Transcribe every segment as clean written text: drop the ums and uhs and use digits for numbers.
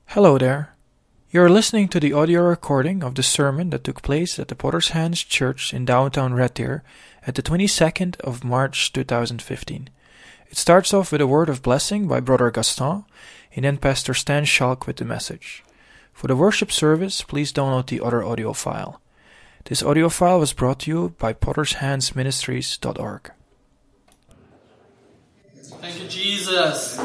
Hello there. You're listening to the audio recording of the sermon that took place at the Potter's Hands Church in downtown Red Deer at the 22nd of March 2015. It starts off with a word of blessing by Brother Gaston, and then Pastor Stan Schalk with the message. For the worship service, please download the other audio file. This audio file was brought to you by pottershandsministries.org. Thank you, Jesus.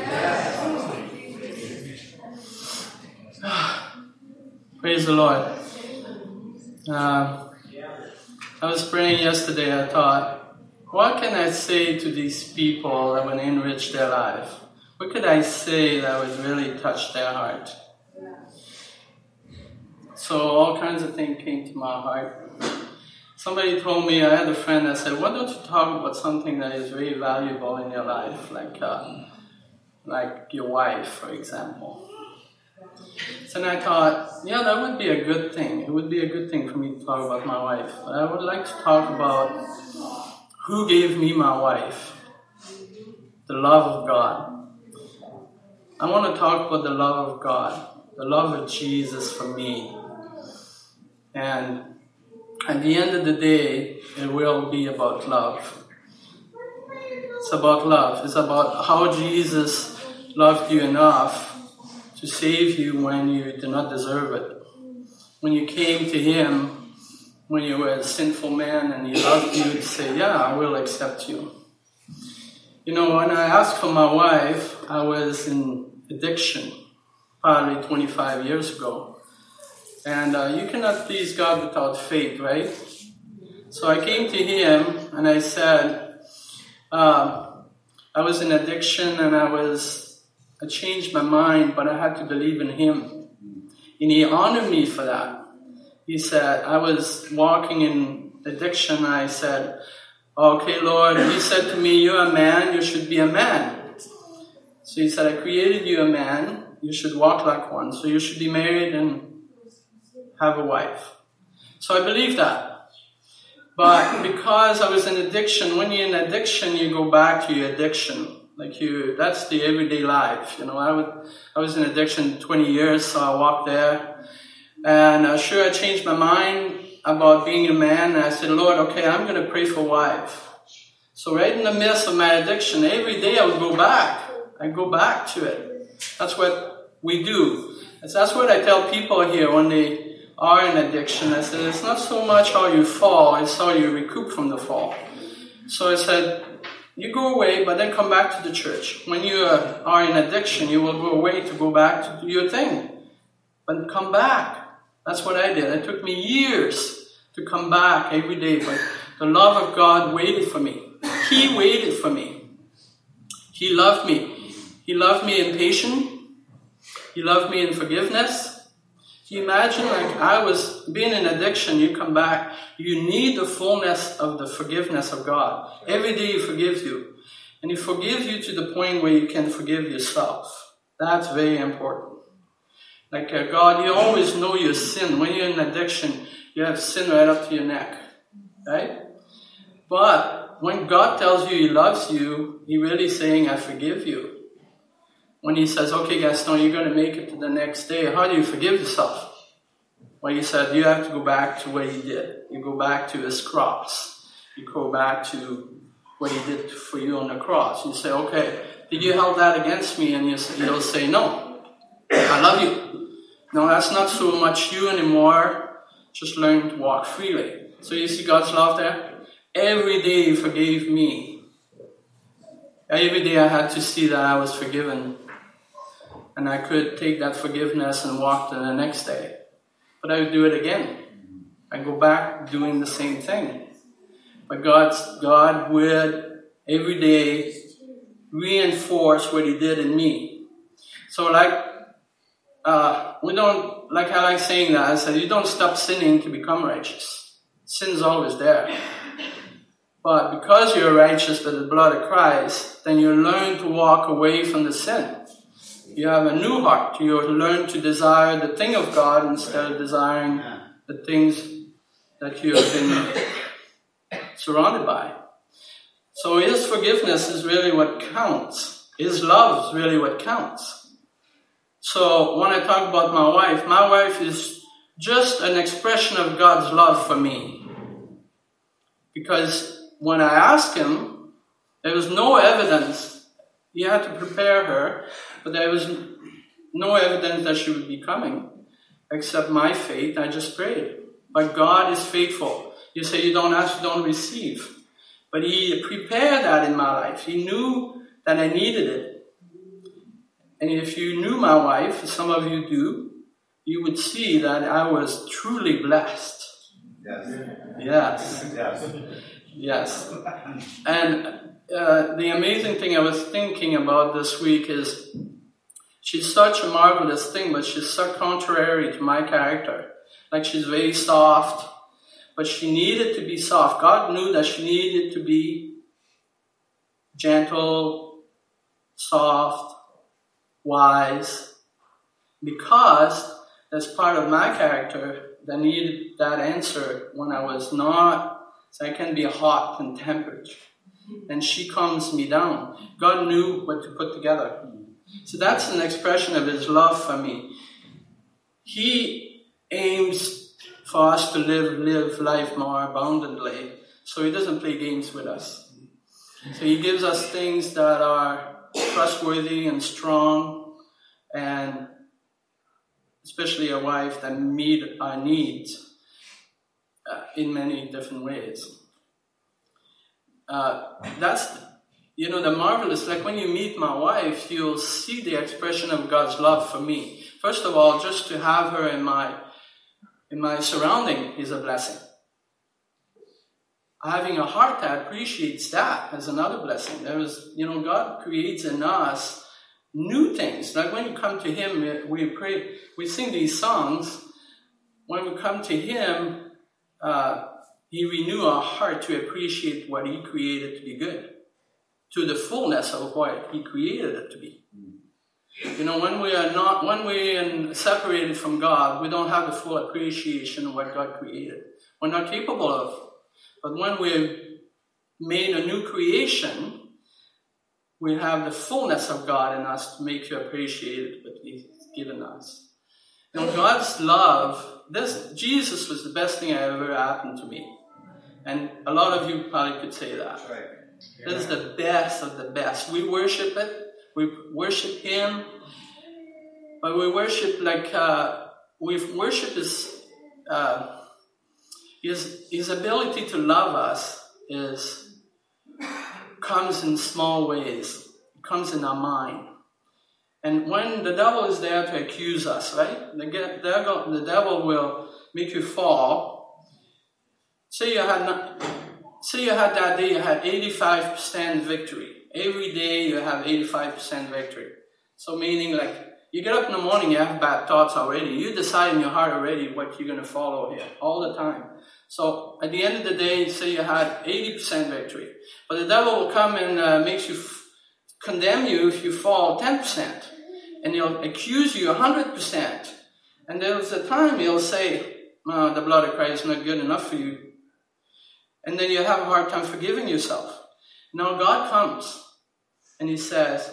Praise the Lord. I was praying yesterday. I thought, what can I say to these people that would enrich their life? What could I say that would really touch their heart? So all kinds of things came to my heart. Somebody told me, I had a friend that said, why don't you talk about something that is very valuable in your life, like your wife, for example. So then I thought, yeah, that would be a good thing. It would be a good thing for me to talk about my wife. But I would like to talk about who gave me my wife. The love of God. I want to talk about the love of God. The love of Jesus for me. And at the end of the day, it will be about love. It's about love. It's about how Jesus loved you enough to save you when you did not deserve it. When you came to Him, when you were a sinful man and He loved you, to say, yeah, I will accept you. You know, when I asked for my wife, I was in addiction, probably 25 years ago. And you cannot please God without faith, right? So I came to Him and I said, I was in addiction and I changed my mind, but I had to believe in Him. And He honored me for that. He said, I was walking in addiction, and I said, okay, Lord, He said to me, you're a man, you should be a man. So He said, I created you a man, you should walk like one. So you should be married and have a wife. So I believed that. But because I was in addiction, when you're in addiction, you go back to your addiction. That's the everyday life. You know, I was in addiction 20 years, so I walked there. And I changed my mind about being a man. And I said, Lord, okay, I'm going to pray for a wife. So right in the midst of my addiction, every day I would go back. I go back to it. That's what we do. That's what I tell people here when they are in addiction. I said, it's not so much how you fall, it's how you recoup from the fall. So I said, you go away, but then come back to the church. When you are in addiction, you will go away to go back to do your thing. But come back. That's what I did. It took me years to come back every day, but the love of God waited for me. He waited for me. He loved me. He loved me in patience. He loved me in forgiveness. Can you imagine, I was being in addiction, you come back, you need the fullness of the forgiveness of God. Every day He forgives you. And He forgives you to the point where you can forgive yourself. That's very important. God, you always know your sin. When you're in addiction, you have sin right up to your neck. Right? But when God tells you He loves you, He really saying, I forgive you. When He says, okay, Gaston, you're going to make it to the next day, how do you forgive yourself? Well, He said, you have to go back to what He did. You go back to His cross. You go back to what He did for you on the cross. You say, okay, did you hold that against me? And He'll say, no, I love you. No, that's not so much you anymore. Just learn to walk freely. So you see God's love there? Every day He forgave me. Every day I had to see that I was forgiven. And I could take that forgiveness and walk to the next day. But I would do it again. I go back doing the same thing. But God would every day reinforce what He did in me. So I like saying that, I said, you don't stop sinning to become righteous. Sin's always there. But because you're righteous by the blood of Christ, then you learn to walk away from the sin. You have a new heart. You learn to desire the thing of God instead of desiring the things that you have been surrounded by. So His forgiveness is really what counts. His love is really what counts. So when I talk about my wife is just an expression of God's love for me. Because when I asked him, there was no evidence. He had to prepare her, but there was no evidence that she would be coming, except my faith. I just prayed. But God is faithful. You say you don't ask, you don't receive. But he prepared that in my life. He knew that I needed it. And if you knew my wife, some of you do, you would see that I was truly blessed. Yes. And the amazing thing I was thinking about this week is she's such a marvelous thing, but she's so contrary to my character. Like she's very soft, but she needed to be soft. God knew that she needed to be gentle, soft, wise, because that's part of my character that needed that answer when I was not, so I can be hot and tempered. And she calms me down. God knew what to put together. So that's an expression of his love for me. He aims for us to live life more abundantly. So he doesn't play games with us. So he gives us things that are trustworthy and strong, and especially a wife that meet our needs in many different ways. That's, the marvelous, like when you meet my wife, you'll see the expression of God's love for me. First of all, just to have her in my surrounding is a blessing. Having a heart that appreciates that is another blessing. God creates in us new things. Like when you come to him, we pray, we sing these songs. When we come to him, he renews our heart to appreciate what he created to be good, to the fullness of what he created it to be. When we are separated from God, we don't have the full appreciation of what God created. We're not capable of. But when we're made a new creation, we have the fullness of God in us to make you appreciate what he's given us. God's love, Jesus was the best thing that ever happened to me. And a lot of you probably could say that. Right. This is the best of the best. We worship it. We worship him. But we worship worship is, his ability to love us comes in small ways. It comes in our mind. And when the devil is there to accuse us, right? The devil will make you fall. Say you had that day, you had 85% victory. Every day you have 85% victory. So meaning you get up in the morning, you have bad thoughts already. You decide in your heart already what you're going to follow here all the time. So at the end of the day, say you had 80% victory. But the devil will come and makes you condemn you if you fall 10%. And he'll accuse you 100%. And there's a time he'll say, the blood of Christ is not good enough for you. And then you have a hard time forgiving yourself. Now God comes and he says,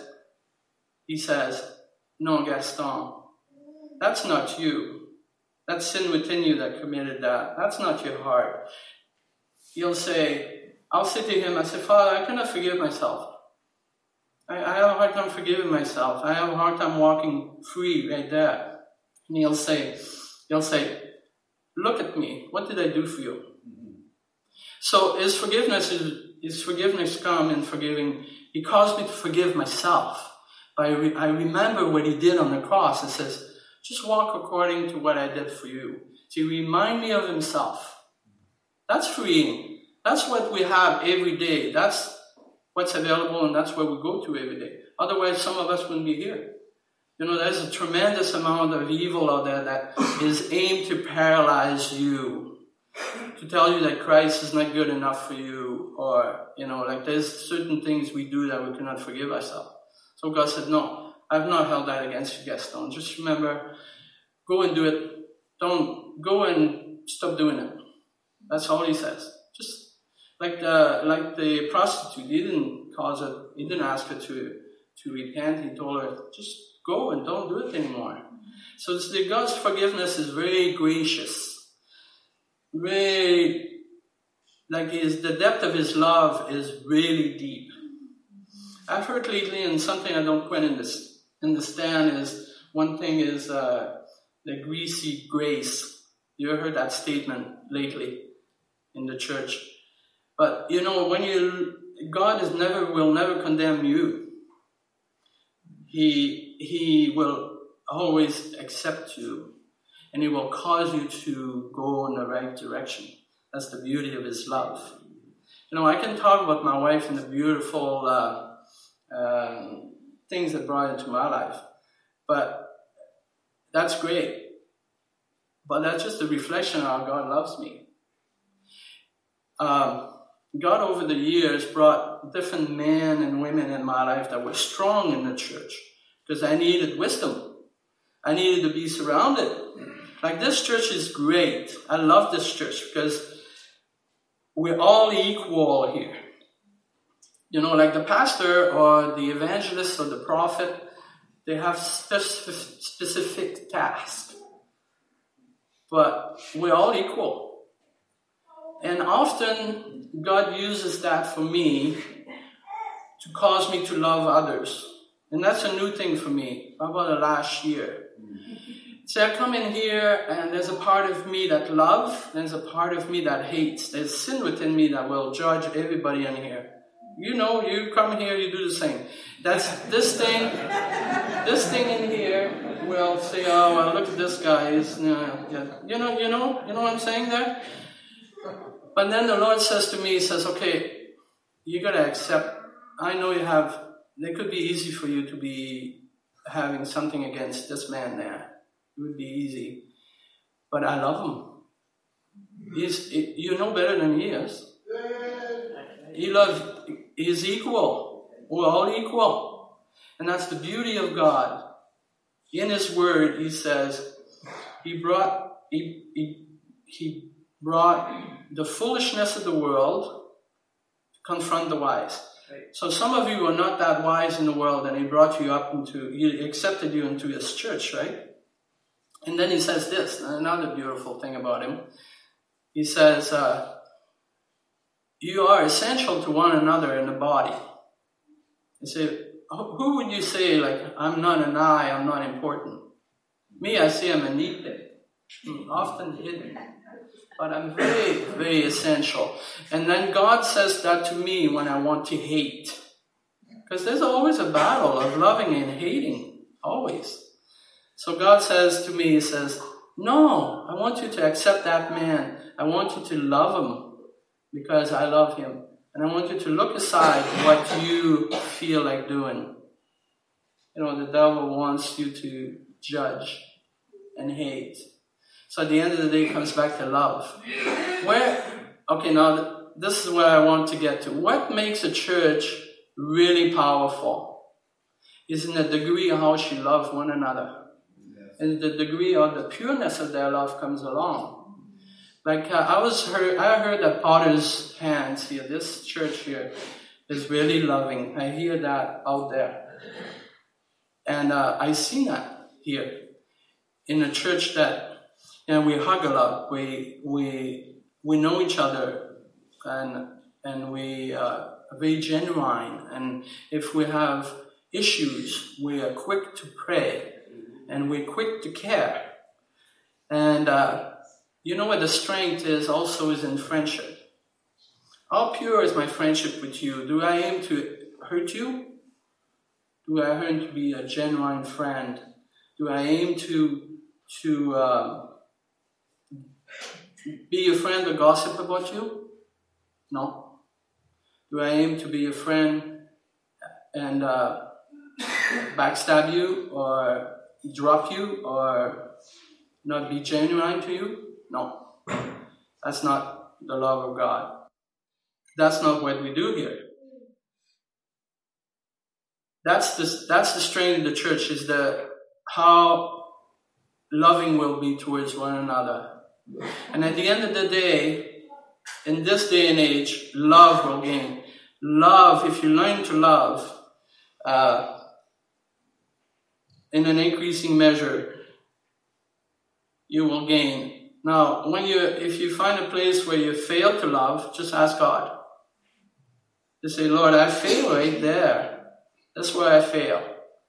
no, Gaston, that's not you. That's sin within you that committed that. That's not your heart. I'll say to him, Father, I cannot forgive myself. I have a hard time forgiving myself. I have a hard time walking free right there. And he'll say, look at me. What did I do for you? So his forgiveness come in forgiving. He calls me to forgive myself. I remember what he did on the cross. It says, just walk according to what I did for you. To remind me of himself. That's freeing. That's what we have every day. That's what's available, and that's where we go to every day. Otherwise, some of us wouldn't be here. There's a tremendous amount of evil out there that is aimed to paralyze you. To tell you that Christ is not good enough for you. Or, there's certain things we do that we cannot forgive ourselves. So God said, no, I've not held that against you, Gaston. Just remember, go and do it. Don't go and stop doing it. That's all he says. Just like the prostitute, he didn't ask her to repent. He told her, just go and don't do it anymore. So God's forgiveness is very gracious. Very, like the depth of his love is really deep. I've heard lately, and something I don't quite understand is, one thing is the greasy grace. You ever heard that statement lately in the church? But God will never condemn you. He will always accept you, and he will cause you to go in the right direction. That's the beauty of his love. I can talk about my wife and the beautiful things that brought into my life, but that's great. But that's just a reflection of how God loves me. God over the years brought different men and women in my life that were strong in the church, because I needed wisdom. I needed to be surrounded. Like, this church is great. I love this church because we're all equal here. Like the pastor or the evangelist or the prophet, they have specific tasks. But we're all equal. And often God uses that for me to cause me to love others. And that's a new thing for me, about the last year. So I come in here and there's a part of me that loves, there's a part of me that hates. There's sin within me that will judge everybody in here. You come here, you do the same. That's this thing in here will say, oh, well, look at this guy. You know what I'm saying there? But then the Lord says to me, he says, okay, you got to accept. I know it could be easy for you to be having something against this man there. It would be easy. But I love him. You know better than he is. He's equal. We're all equal. And that's the beauty of God. In his word, he says, he brought the foolishness of the world to confront the wise. So some of you are not that wise in the world, and he accepted you into his church, right? And then he says this, another beautiful thing about him. He says, you are essential to one another in the body. You say, who would you say, like, I'm not an eye, I'm not important? Me, I say I'm a neat thing. I'm often hidden. But I'm very, very essential. And then God says that to me when I want to hate. Because there's always a battle of loving and hating. Always. So God says to me, he says, no, I want you to accept that man. I want you to love him because I love him. And I want you to look aside what you feel like doing. The devil wants you to judge and hate. So at the end of the day, it comes back to love. Now this is where I want to get to. What makes a church really powerful is in the degree of how she loves one another. And the degree of the pureness of their love comes along. Like I heard that Potter's Hands here, this church here, is really loving. I hear that out there. And I see that here in a church that we hug a lot. We know each other, and we are very genuine. And if we have issues, we are quick to pray, and we're quick to care. And where the strength is also is in friendship. How pure is my friendship with you? Do I aim to hurt you? Do I aim to be a genuine friend? Do I aim to be your friend or gossip about you? No. Do I aim to be a friend and backstab you or drop you or not be genuine to you? No. That's not the love of God. That's not what we do here. That's the strength of the church, is how loving we'll be towards one another. And at the end of the day, in this day and age, love will gain. Love, if you learn to love, in an increasing measure, you will gain. Now, if you find a place where you fail to love, just ask God. Just say, Lord, I fail right there. That's where I fail.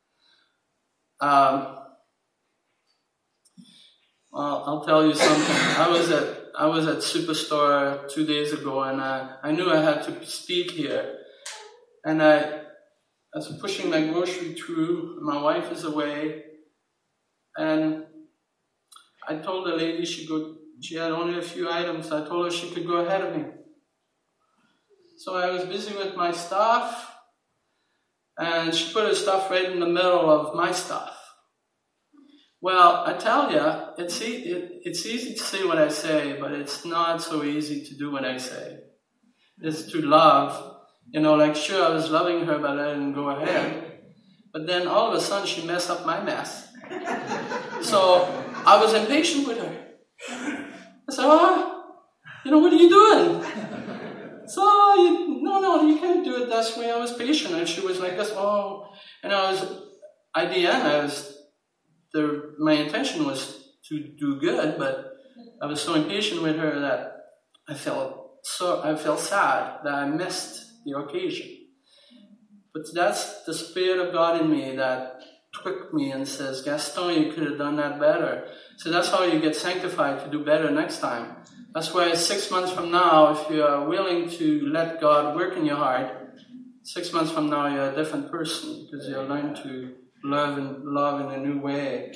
Well, I'll tell you something. I was at Superstore 2 days ago, and I knew I had to speak here. And I was pushing my grocery through. My wife is away, and I told the lady she had only a few items. I told her she could go ahead of me. So I was busy with my stuff, and she put her stuff right in the middle of my stuff. Well, I tell you, it's easy to say what I say, but it's not so easy to do what I say. It's to love. Sure, I was loving her, but I didn't go ahead. But then all of a sudden, she messed up my mess. So I was impatient with her. I said, what are you doing? So, you can't do it that way. I was patient, and she was like this, and at the end, my intention was to do good, but I was so impatient with her that I felt sad that I missed the occasion. But that's the Spirit of God in me that tweaked me and says, Gaston, you could have done that better. So that's how you get sanctified, to do better next time. That's why 6 months from now, if you are willing to let God work in your heart, 6 months from now you're a different person, because you'll learn to love in a new way.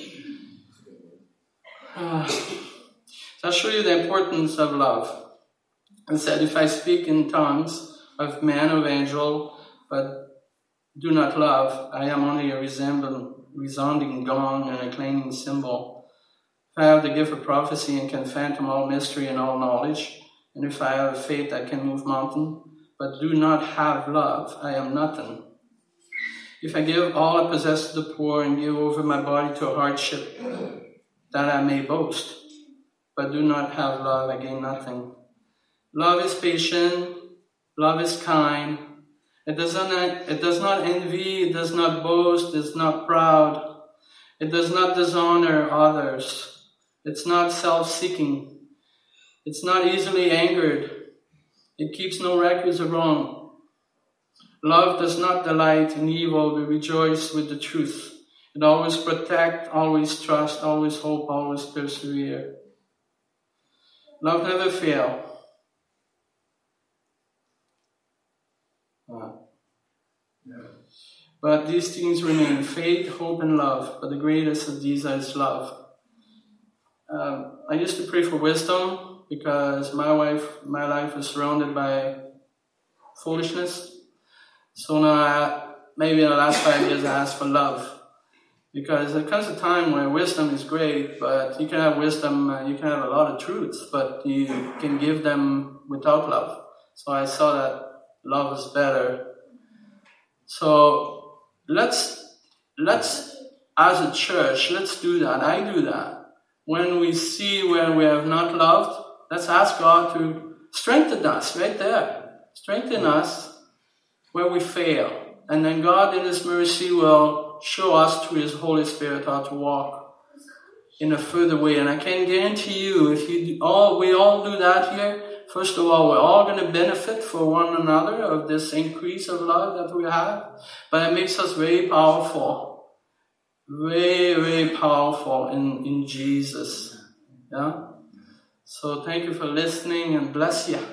So I'll show you the importance of love. It said, if I speak in tongues of man or angel, but do not love, I am only a resounding gong and a clanging cymbal. If I have the gift of prophecy and can fathom all mystery and all knowledge, and if I have faith that can move mountain, but do not have love, I am nothing. If I give all I possess to the poor and give over my body to a hardship, that I may boast, but do not have love, I gain nothing. Love is patient, love is kind. It does not envy, it does not boast, it is not proud. It does not dishonor others. It's not self-seeking. It's not easily angered. It keeps no records of wrong. Love does not delight in evil, but rejoice with the truth. It always protects, always trusts, always hope, always persevere. Love never fails. But these things remain: faith, hope, and love. But the greatest of these is love. I used to pray for wisdom because my life is surrounded by foolishness. So now, maybe in the last 5 years, I asked for love. Because there comes a time where wisdom is great, but you can have wisdom, you can have a lot of truths, but you can give them without love. So I saw that love is better. So let's as a church, let's do that. I do that. When we see where we have not loved, let's ask God to strengthen us right there. Strengthen us where we fail. And then God in His mercy will show us through His Holy Spirit how to walk in a further way. And I can guarantee you, if we all do that here, first of all, we're all going to benefit for one another of this increase of love that we have. But it makes us very powerful. Very, very powerful in Jesus. Yeah? So thank you for listening, and bless you.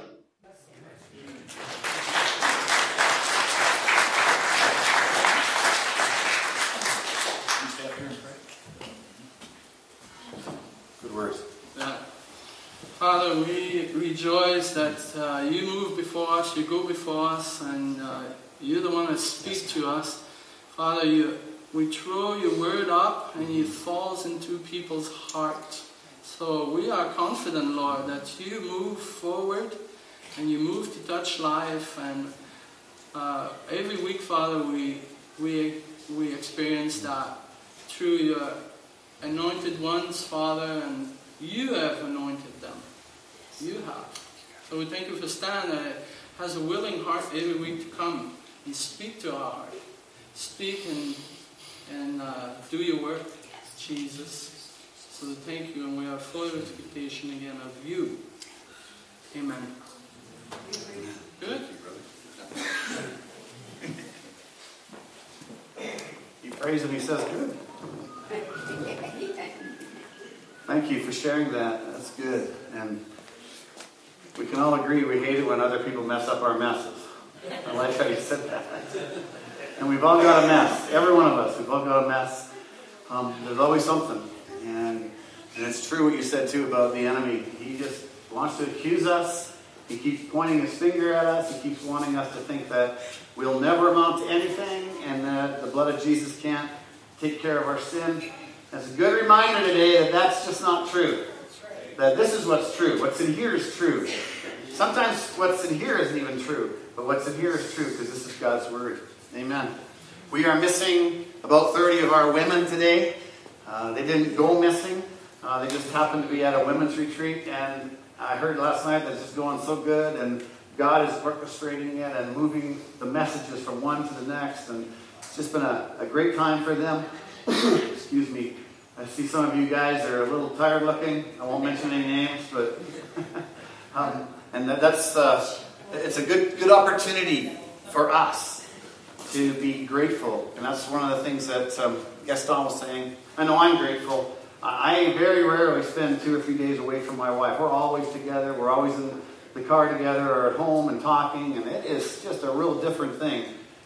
Good words. Yeah. Father, we rejoice that you move before us, you go before us, and you're the one that speaks to us. Father, we throw your word up and it falls into people's hearts. So we are confident, Lord, that you move forward and you move to touch life. And every week, Father, we experience that through your anointed ones, Father, and you have anointed them. You have. So we thank you for Stan that has a willing heart every week to come and speak to our heart. Speak and and do your work, Jesus. So thank you, and we have full expectation again of you. Amen. Good? He prays and he says, good. Thank you for sharing that. That's good. And we can all agree we hate it when other people mess up our messes. I like how you said that. And we've all got a mess. Every one of us, we've all got a mess. There's always something. And it's true what you said too about the enemy. He just wants to accuse us. He keeps pointing his finger at us. He keeps wanting us to think that we'll never amount to anything and that the blood of Jesus can't take care of our sin. That's a good reminder today that that's just not true. That this is what's true. What's in here is true. Sometimes what's in here isn't even true, but what's in here is true because this is God's Word. Amen. We are missing about 30 of our women today. They didn't go missing. They just happened to be at a women's retreat, and I heard last night that it's just going so good, and God is orchestrating it and moving the messages from one to the next, and it's just been a great time for them. Excuse me. I see some of you guys are a little tired looking. I won't mention any names, but and that's it's a good opportunity for us to be grateful, and that's one of the things that Gaston was saying. I know I'm grateful. I very rarely spend 2 or 3 days away from my wife. We're always together. We're always in the car together or at home and talking, and it is just a real different thing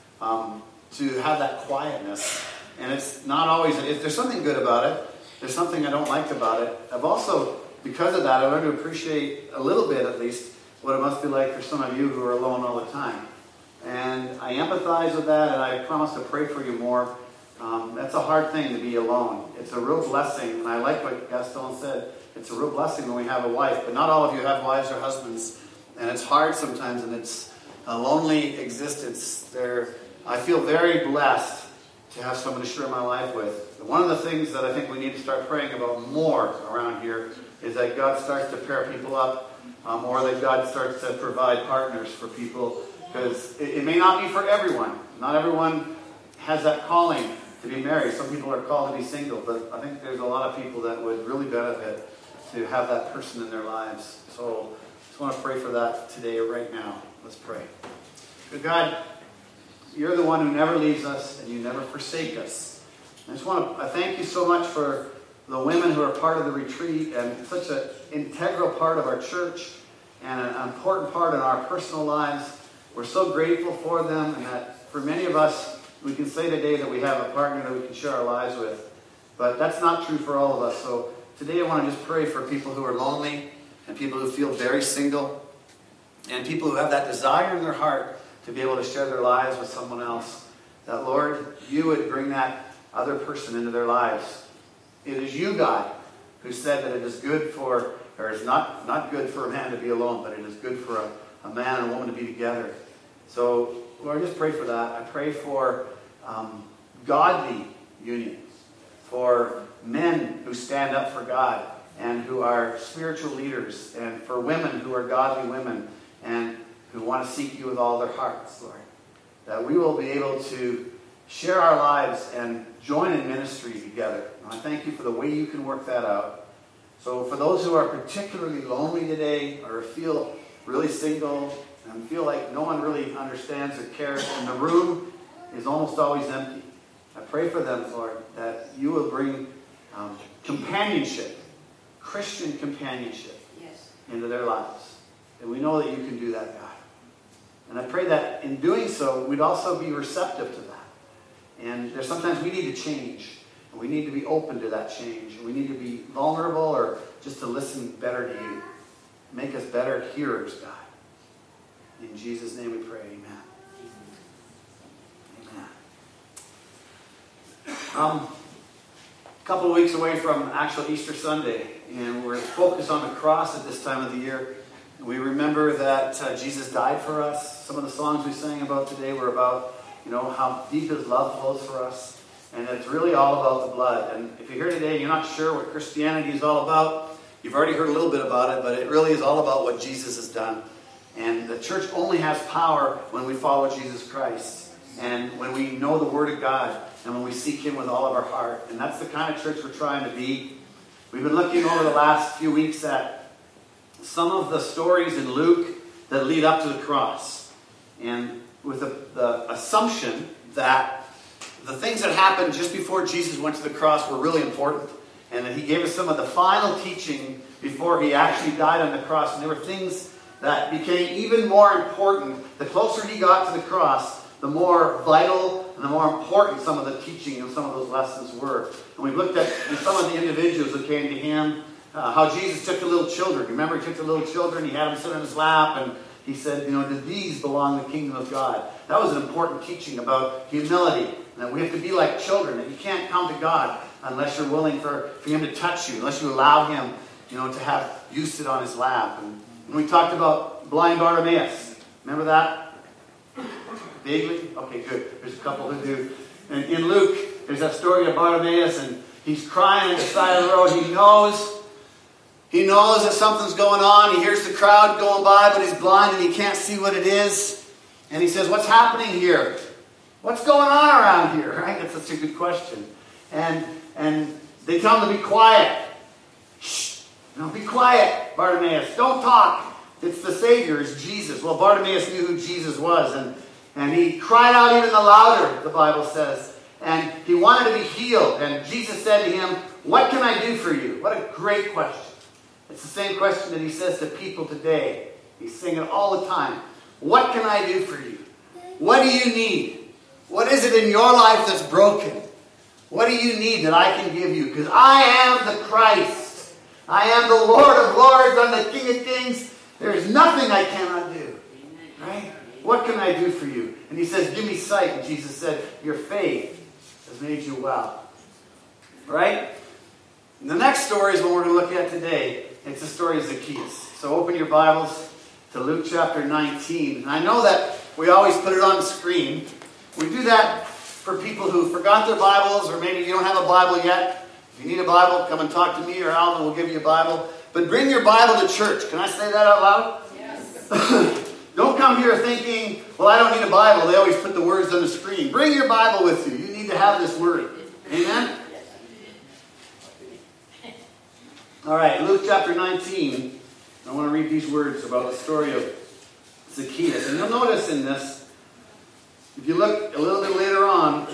to have that quietness. And it's not always, if there's something good about it, there's something I don't like about it. I've also, because of that, I learned to appreciate a little bit at least what it must be like for some of you who are alone all the time. And I empathize with that, and I promise to pray for you more. That's a hard thing to be alone. It's a real blessing, and I like what Gaston said. It's a real blessing when we have a wife, but not all of you have wives or husbands, and it's hard sometimes, and it's a lonely existence. I feel very blessed to have someone to share my life with. One of the things that I think we need to start praying about more around here is that God starts to pair people up, or that God starts to provide partners for people, because it may not be for everyone. Not everyone has that calling to be married. Some people are called to be single, but I think there's a lot of people that would really benefit to have that person in their lives. So I just want to pray for that today, right now. Let's pray. Good God, you're the one who never leaves us and you never forsake us. I thank you so much for the women who are part of the retreat and such an integral part of our church and an important part in our personal lives. We're so grateful for them, and that for many of us, we can say today that we have a partner that we can share our lives with. But that's not true for all of us. So today I want to just pray for people who are lonely and people who feel very single and people who have that desire in their heart to be able to share their lives with someone else. That, Lord, you would bring that other person into their lives. It is you, God, who said that it is good for, or it's not good for a man to be alone, but it is good for a man and a woman to be together. So, Lord, just pray for that. I pray for godly unions, for men who stand up for God and who are spiritual leaders, and for women who are godly women and who want to seek you with all their hearts, Lord. That we will be able to share our lives and join in ministry together. And I thank you for the way you can work that out. So for those who are particularly lonely today or feel really single and feel like no one really understands or cares, and the room is almost always empty, I pray for them, Lord, that you will bring companionship, Christian companionship, into their lives. And we know that you can do that, God. And I pray that in doing so, we'd also be receptive to that. And there's sometimes we need to change. And we need to be open to that change. And we need to be vulnerable or just to listen better to you. Make us better hearers, God. In Jesus' name we pray, amen. Amen. A couple of weeks away from actual Easter Sunday. And we're focused on the cross at this time of the year. We remember that Jesus died for us. Some of the songs we sang about today were about, how deep his love flows for us. And it's really all about the blood. And if you're here today and you're not sure what Christianity is all about, you've already heard a little bit about it, but it really is all about what Jesus has done. And the church only has power when we follow Jesus Christ and when we know the Word of God. and when we seek Him with all of our heart. And that's the kind of church we're trying to be. We've been looking over the last few weeks at some of the stories in Luke that lead up to the cross. And with the assumption that the things that happened just before Jesus went to the cross were really important. And that He gave us some of the final teaching before He actually died on the cross. And there were things that became even more important. The closer He got to the cross, the more vital and the more important some of the teaching and some of those lessons were. And we've looked at some of the individuals that came to Him, how Jesus took the little children. Remember, He took the little children, He had them sit on His lap, and He said, to these belong the kingdom of God. That was an important teaching about humility, that we have to be like children, that you can't come to God unless you're willing for Him to touch you, unless you allow Him, to have you sit on His lap. And we talked about blind Bartimaeus. Remember that? Vaguely? Okay, good. There's a couple who do. And in Luke, there's that story of Bartimaeus, and he's crying on the side of the road. He knows that something's going on. He hears the crowd going by, but he's blind and he can't see what it is. And he says, "What's happening here? What's going on around here?" Right? That's such a good question. And they tell him to be quiet. Shh! Be quiet, Bartimaeus. Don't talk. It's the Savior, it's Jesus. Well, Bartimaeus knew who Jesus was, and he cried out even the louder, the Bible says. And he wanted to be healed. And Jesus said to him, "What can I do for you?" What a great question. It's the same question that He says to people today. He's saying it all the time. What can I do for you? What do you need? What is it in your life that's broken? What do you need that I can give you? Because I am the Christ. I am the Lord of Lords. I'm the King of Kings. There is nothing I cannot do. Right? What can I do for you? And he says, "Give me sight." And Jesus said, "Your faith has made you well." Right? And the next story is what we're going to look at today. It's the story of Zacchaeus. So open your Bibles to Luke chapter 19. And I know that we always put it on the screen. We do that for people who forgot their Bibles, or maybe you don't have a Bible yet. If you need a Bible, come and talk to me, or Alvin will give you a Bible. But bring your Bible to church. Can I say that out loud? Yes. Don't come here thinking, "Well, I don't need a Bible." They always put the words on the screen. Bring your Bible with you. You need to have this word. Amen? All right, Luke chapter 19. I want to read these words about the story of Zacchaeus. And you'll notice in this, if you look a little bit later on,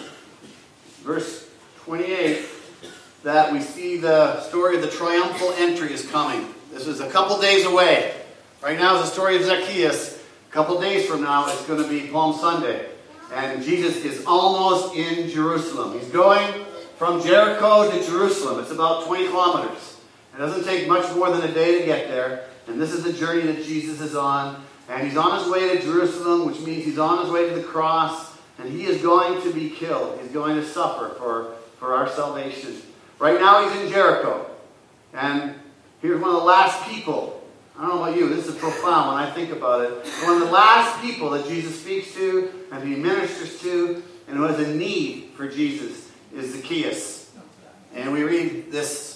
verse 28, that we see the story of the triumphal entry is coming. This is a couple days away. Right now is the story of Zacchaeus. A couple days from now, it's going to be Palm Sunday. And Jesus is almost in Jerusalem. He's going from Jericho to Jerusalem. It's about 20 kilometers. It doesn't take much more than a day to get there. And this is the journey that Jesus is on. And He's on His way to Jerusalem, which means He's on His way to the cross. And He is going to be killed. He's going to suffer for our salvation. Right now He's in Jericho. And here's one of the last people. I don't know about you, this is profound when I think about it. One of the last people that Jesus speaks to and He ministers to and who has a need for Jesus is Zacchaeus. And we read this,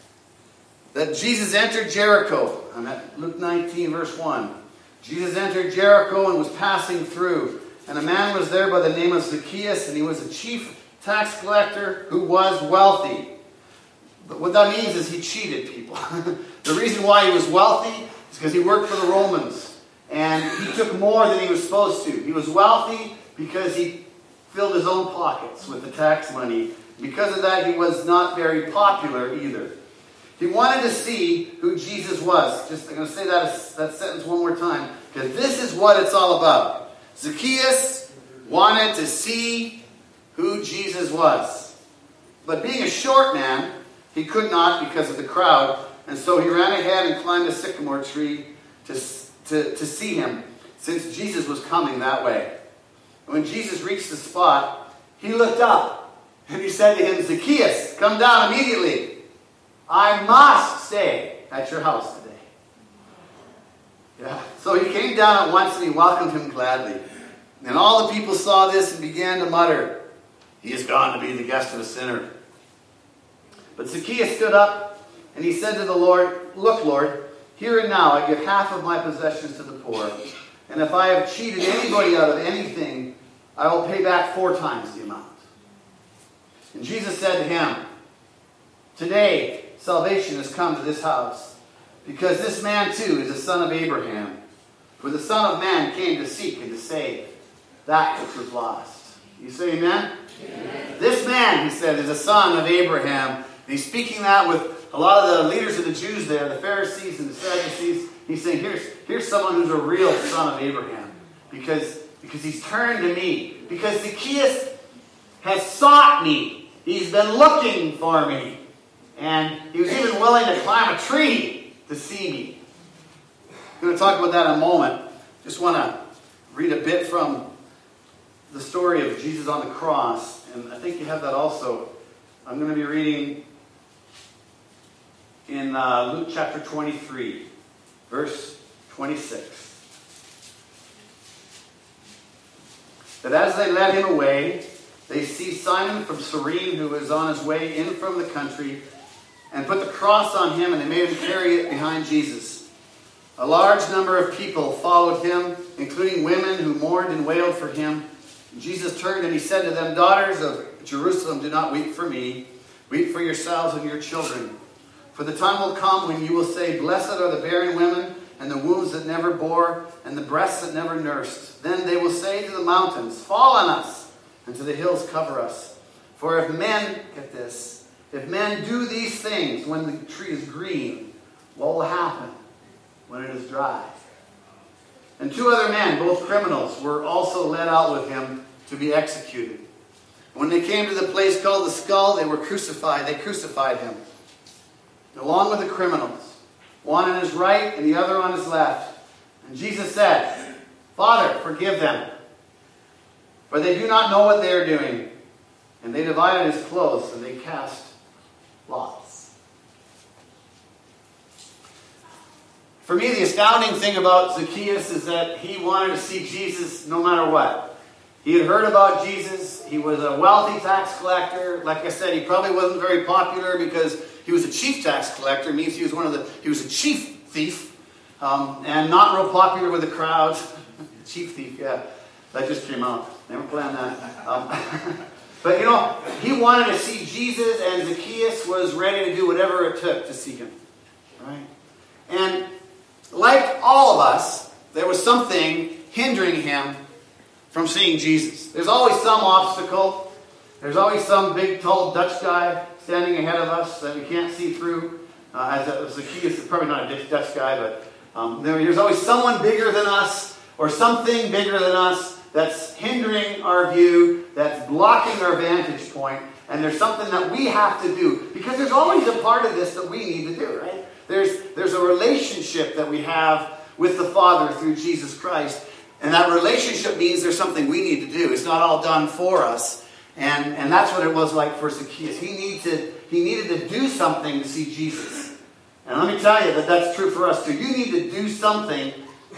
that Jesus entered Jericho. I'm at Luke 19, verse 1. Jesus entered Jericho and was passing through. And a man was there by the name of Zacchaeus, and he was a chief tax collector who was wealthy. But what that means is he cheated people. The reason why he was wealthy is because he worked for the Romans. And he took more than he was supposed to. He was wealthy because he filled his own pockets with the tax money. Because of that, he was not very popular either. He wanted to see who Jesus was. I'm going to say that sentence one more time, because this is what it's all about. Zacchaeus wanted to see who Jesus was. But being a short man, he could not because of the crowd. And so he ran ahead and climbed a sycamore tree to see him, since Jesus was coming that way. And when Jesus reached the spot, he looked up and he said to him, "Zacchaeus, come down immediately. I must stay at your house today." Yeah. So he came down at once and he welcomed him gladly. And all the people saw this and began to mutter, "He has gone to be the guest of a sinner." But Zacchaeus stood up and he said to the Lord, "Look, Lord, here and now I give half of my possessions to the poor. And if I have cheated anybody out of anything, I will pay back 4 times the amount." And Jesus said to him, "Today salvation has come to this house, because this man too is a son of Abraham. For the Son of Man came to seek and to save that which was lost." You say amen? Amen. This man, he said, is a son of Abraham. And he's speaking that with a lot of the leaders of the Jews there, the Pharisees and the Sadducees. He's saying, here's someone who's a real son of Abraham. Because he's turned to me. Because Zacchaeus has sought me. He's been looking for me. And he was even willing to climb a tree to see me. I'm going to talk about that in a moment. Just want to read a bit from the story of Jesus on the cross. And I think you have that also. I'm going to be reading in Luke chapter 23, verse 26. That as they led him away, they seized Simon from Cyrene, who was on his way in from the country, and put the cross on him, and they made him carry it behind Jesus. A large number of people followed him, including women who mourned and wailed for him. And Jesus turned and he said to them, "Daughters of Jerusalem, do not weep for me. Weep for yourselves and your children. For the time will come when you will say, 'Blessed are the barren women, and the wombs that never bore, and the breasts that never nursed.' Then they will say to the mountains, 'Fall on us,' and to the hills, 'Cover us.' For if men," get this, "if men do these things when the tree is green, what will happen when it is dry?" And 2 other men, both criminals, were also led out with him to be executed. When they came to the place called the Skull, they crucified him, along with the criminals, one on his right and the other on his left. And Jesus said, "Father, forgive them, for they do not know what they are doing." And they divided his clothes, and they cast lots. For me, the astounding thing about Zacchaeus is that he wanted to see Jesus no matter what. He had heard about Jesus. He was a wealthy tax collector. Like I said, he probably wasn't very popular because he was a chief tax collector. It means he was a chief thief, and not real popular with the crowds. Chief thief, yeah. That just came out. Never planned that. But he wanted to see Jesus, and Zacchaeus was ready to do whatever it took to see him. Right? And like all of us, there was something hindering him from seeing Jesus. There's always some obstacle. There's always some big, tall Dutch guy standing ahead of us that we can't see through. As Zacchaeus is probably not a Dutch guy, but there's always someone bigger than us or something bigger than us that's hindering our view, that's blocking our vantage point, and there's something that we have to do. Because there's always a part of this that we need to do, right? There's a relationship that we have with the Father through Jesus Christ. And that relationship means there's something we need to do. It's not all done for us. And that's what it was like for Zacchaeus. He needed to do something to see Jesus. And let me tell you that that's true for us too. You need to do something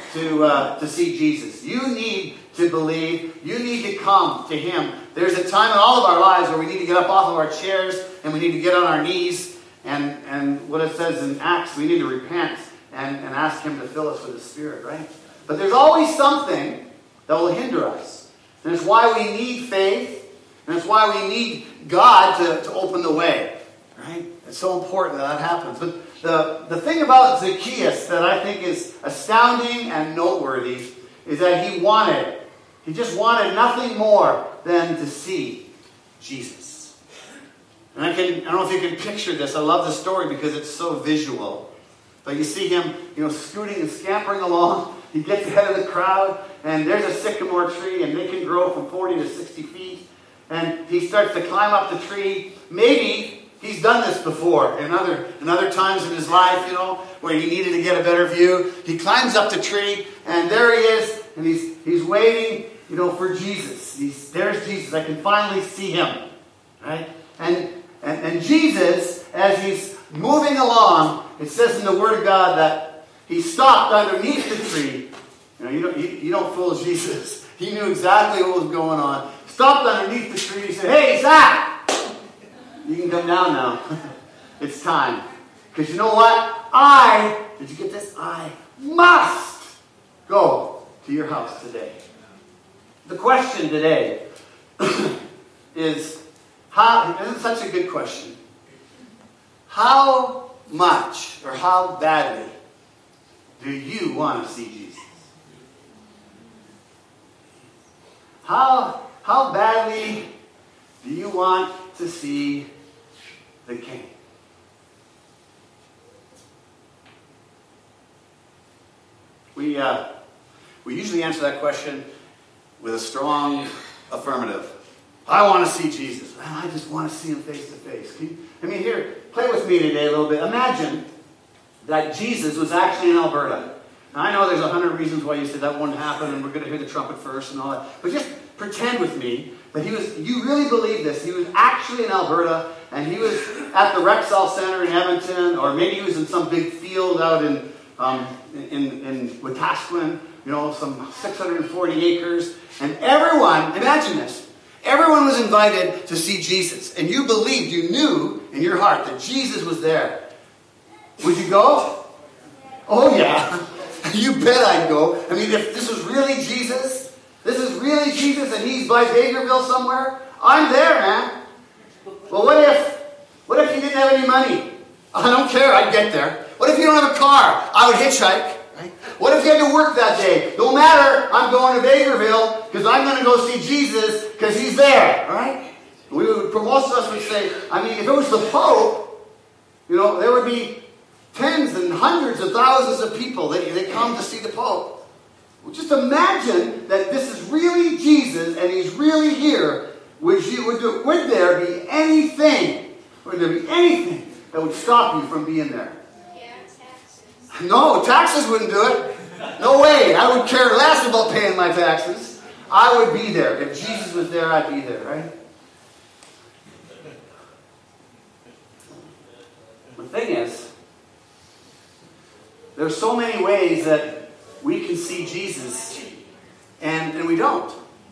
to see Jesus. You need to believe. You need to come to Him. There's a time in all of our lives where we need to get up off of our chairs and we need to get on our knees. And what it says in Acts, we need to repent and ask Him to fill us with His Spirit, right? But there's always something that will hinder us. And it's why we need faith. And it's why we need God to open the way. Right? It's so important that happens. But the thing about Zacchaeus that I think is astounding and noteworthy is that he just wanted nothing more than to see Jesus. And I don't know if you can picture this. I love the story because it's so visual. But you see him, scooting and scampering along. He gets ahead of the crowd, and there's a sycamore tree, and they can grow from 40 to 60 feet. And he starts to climb up the tree. Maybe he's done this before in other times in his life, where he needed to get a better view. He climbs up the tree, and there he is, and he's waiting, for Jesus. There's Jesus. I can finally see him, right? And Jesus, as he's moving along, it says in the Word of God that he stopped underneath the tree. You don't fool Jesus. He knew exactly what was going on. Stopped underneath the tree. He said, "Hey, Zach, you can come down now. It's time. Because you know what? Did you get this? I must go to your house today." The question today is, This is such a good question. How much or how badly do you want to see Jesus? How badly do you want to see the King? We usually answer that question with a strong affirmative. I want to see Jesus. I just want to see him face to face. Here, play with me today a little bit. Imagine that Jesus was actually in Alberta. Now, I know there's 100 reasons why you said that wouldn't happen, and we're going to hear the trumpet first and all that. But just pretend with me that you really believe this. He was actually in Alberta, and he was at the Rexall Center in Edmonton, or maybe he was in some big field out in Wetaskiwin, some 640 acres. And everyone, imagine this, everyone was invited to see Jesus. And you believed, you knew in your heart that Jesus was there. Would you go? Oh yeah. You bet I'd go. If this was really Jesus, and he's by Bakerville somewhere, I'm there, man. Well, what if you didn't have any money? I don't care, I'd get there. What if you don't have a car? I would hitchhike. Right? What if you had to work that day? No matter, I'm going to Bakerville because I'm going to go see Jesus because he's there. Right? Most of us would say, if it was the Pope, there would be tens and hundreds of thousands of people. They come to see the Pope. Well, just imagine that this is really Jesus and he's really here. Would there be anything that would stop you from being there? Yeah, taxes. No, taxes wouldn't do it. No way. I would care less about paying my taxes. I would be there. If Jesus was there, I'd be there, right? The thing is, there's so many ways that we can see Jesus, and we don't.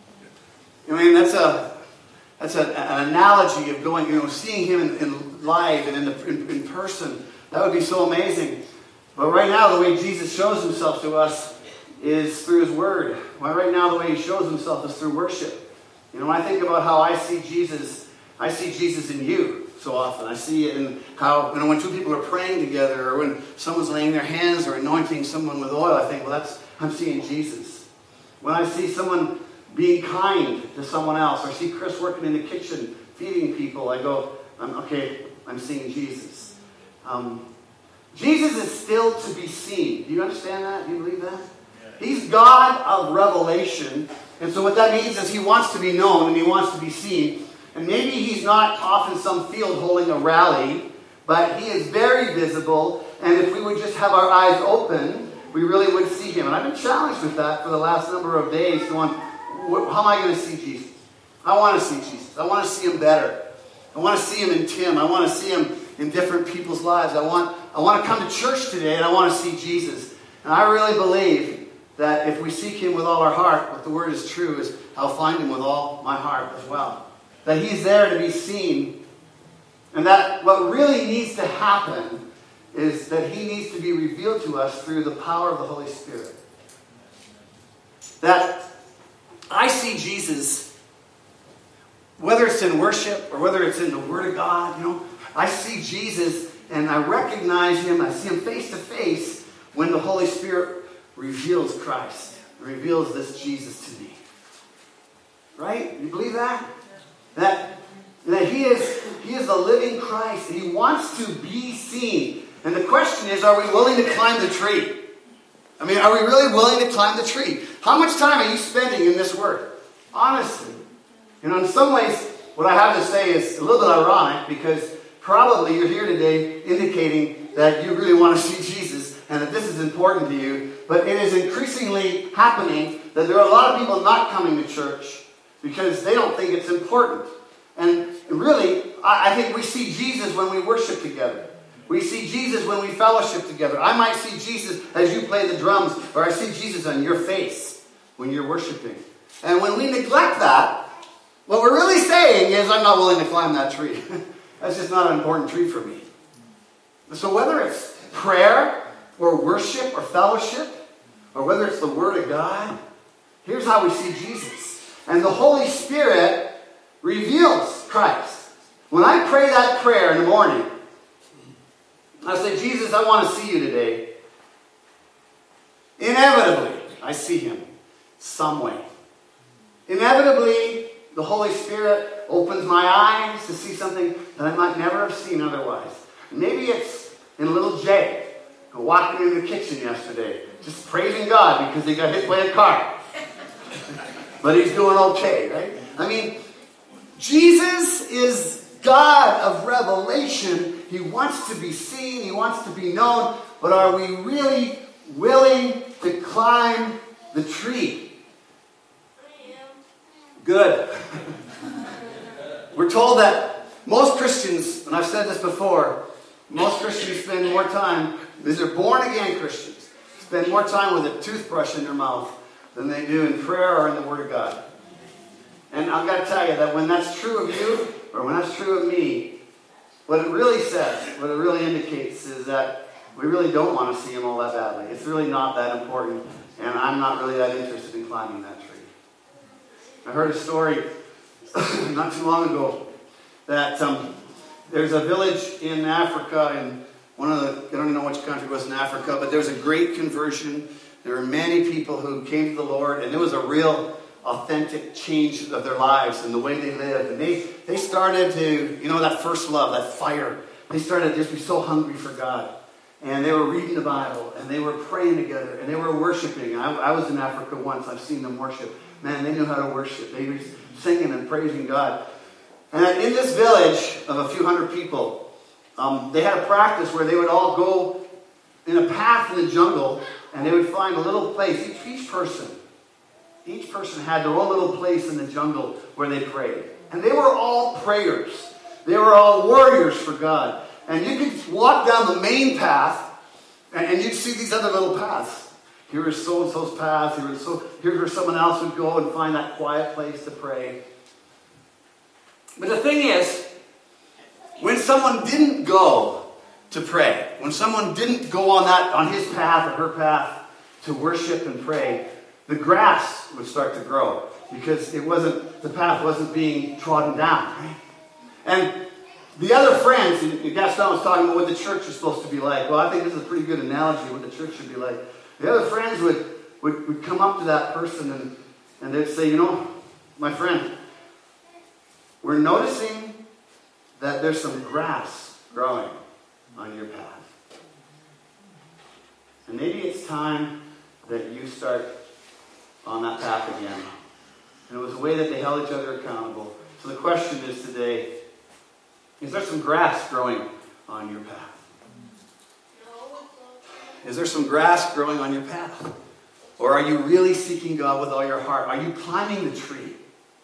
That's an analogy of going, seeing him in live and in person. That would be so amazing. But right now, the way Jesus shows himself to us is through his word. Right now, the way he shows himself is through worship. When I think about how I see Jesus in you so often. I see it in how, when two people are praying together, or when someone's laying their hands or anointing someone with oil, I think, I'm seeing Jesus. When I see someone being kind to someone else, or see Chris working in the kitchen, feeding people, I go, I'm seeing Jesus. Jesus is still to be seen. Do you understand that? Do you believe that? He's God of revelation. And so what that means is he wants to be known and he wants to be seen. And maybe he's not off in some field holding a rally, but he is very visible. And if we would just have our eyes open, we really would see him. And I've been challenged with that for the last number of days, going, how am I going to see Jesus? I want to see Jesus. I want to see him better. I want to see him in Tim. I want to see him in different people's lives. I want to come to church today and I want to see Jesus. And I really believe that if we seek him with all our heart, what the word is true is I'll find him with all my heart as well. That he's there to be seen. And that what really needs to happen is that he needs to be revealed to us through the power of the Holy Spirit. That I see Jesus, whether it's in worship or whether it's in the Word of God, I see Jesus and I recognize him, I see him face to face when the Holy Spirit reveals Christ, reveals this Jesus to me. Right? You believe that? That he is the living Christ. He wants to be seen. And the question is, are we willing to climb the tree? Are we really willing to climb the tree? How much time are you spending in this word? Honestly. In some ways, what I have to say is a little bit ironic, because probably you're here today indicating that you really want to see Jesus and that this is important to you. But it is increasingly happening that there are a lot of people not coming to church because they don't think it's important. And really, I think we see Jesus when we worship together. We see Jesus when we fellowship together. I might see Jesus as you play the drums, or I see Jesus on your face when you're worshiping. And when we neglect that, what we're really saying is, I'm not willing to climb that tree. That's just not an important tree for me. So whether it's prayer, or worship, or fellowship, or whether it's the Word of God, here's how we see Jesus. And the Holy Spirit reveals Christ When I pray that prayer in the morning, I say, Jesus, I want to see you today. Inevitably, I see him some way. Inevitably, the Holy Spirit opens my eyes to see something that I might never have seen otherwise. Maybe it's in little Jay, walking in the kitchen yesterday, just praising God because he got hit by a car. But he's doing okay, right? I mean, Jesus is God of revelation. He wants to be seen. He wants to be known. But are we really willing to climb the tree? Good. We're told that most Christians, and I've said this before, most Christians spend more time, these are born-again Christians, spend more time with a toothbrush in their mouth than they do in prayer or in the Word of God. And I've got to tell you that when that's true of you, or when that's true of me, what it really says, what it really indicates is that we really don't want to see him all that badly. It's really not that important, and I'm not really that interested in climbing that tree. I heard a story not too long ago that there's a village in Africa, in one of the, I don't even know which country it was in Africa, but there was a great conversion. There were many people who came to the Lord, and there was a real authentic change of their lives and the way they lived. And they started to, you know, that first love, that fire. They started to just be so hungry for God. And they were reading the Bible, and they were praying together, and they were worshiping. I was in Africa once. I've seen them worship. Man, they knew how to worship. They were singing and praising God. And in this village of a few hundred people, they had a practice where they would all go in a path in the jungle, and they would find a little place. Each person had their own little place in the jungle where they prayed. And they were all prayers. They were all warriors for God. And you could walk down the main path, and you'd see these other little paths. Here is so-and-so's path. Here's where someone else would go and find that quiet place to pray. But the thing is, when someone didn't go to pray, when someone didn't go on his path or her path to worship and pray, the grass would start to grow because the path wasn't being trodden down. Right? And the other friends, and Gaston was talking about what the church is supposed to be like. Well, I think this is a pretty good analogy of what the church should be like. The other friends would come up to that person and they'd say, you know, my friend, we're noticing that there's some grass growing on your path. And maybe it's time that you start on that path again. And it was a way that they held each other accountable. So the question is today, is there some grass growing on your path? Is there some grass growing on your path? Or are you really seeking God with all your heart? Are you climbing the tree?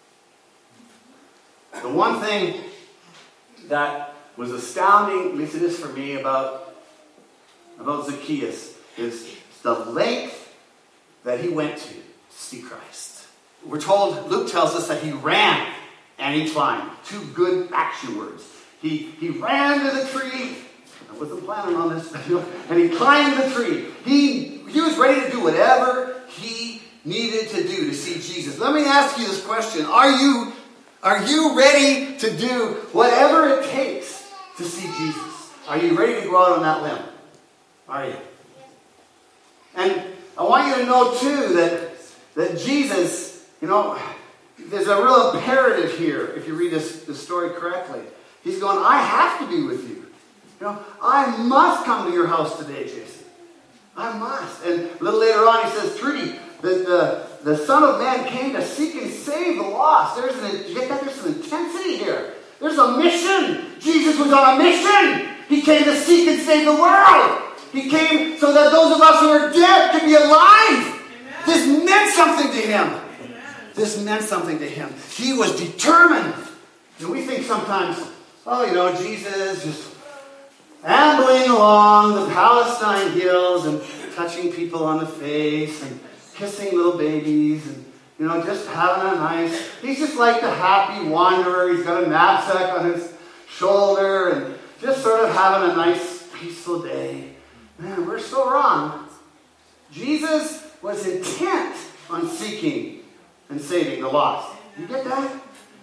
The one thing that was astounding, at least it is for me, about Zacchaeus is the length that he went to see Christ. We're told, Luke tells us that he ran and he climbed. Two good action words. He ran to the tree. I wasn't planning on this, and he climbed the tree. He was ready to do whatever he needed to do to see Jesus. Let me ask you this question. Are you ready to do whatever it takes to see Jesus? Are you ready to go out on that limb? Are you? And I want you to know too that Jesus, you know, there's a real imperative here if you read this story correctly. He's going, I have to be with you. You know, I must come to your house today, Jason. I must. And a little later on he says, Trudy, the Son of Man came to seek and save the lost. There's some intensity here. There's a mission. Jesus was on a mission. He came to seek and save the world. He came so that those of us who are dead could be alive. Amen. This meant something to him. Amen. This meant something to him. He was determined. And we think sometimes, oh, you know, Jesus just ambling along the Palestine hills and touching people on the face and kissing little babies and, you know, just having a nice, he's just like the happy wanderer. He's got a knapsack on his shoulder and just sort of having a nice, peaceful day. Man, we're so wrong. Jesus was intent on seeking and saving the lost. You get that?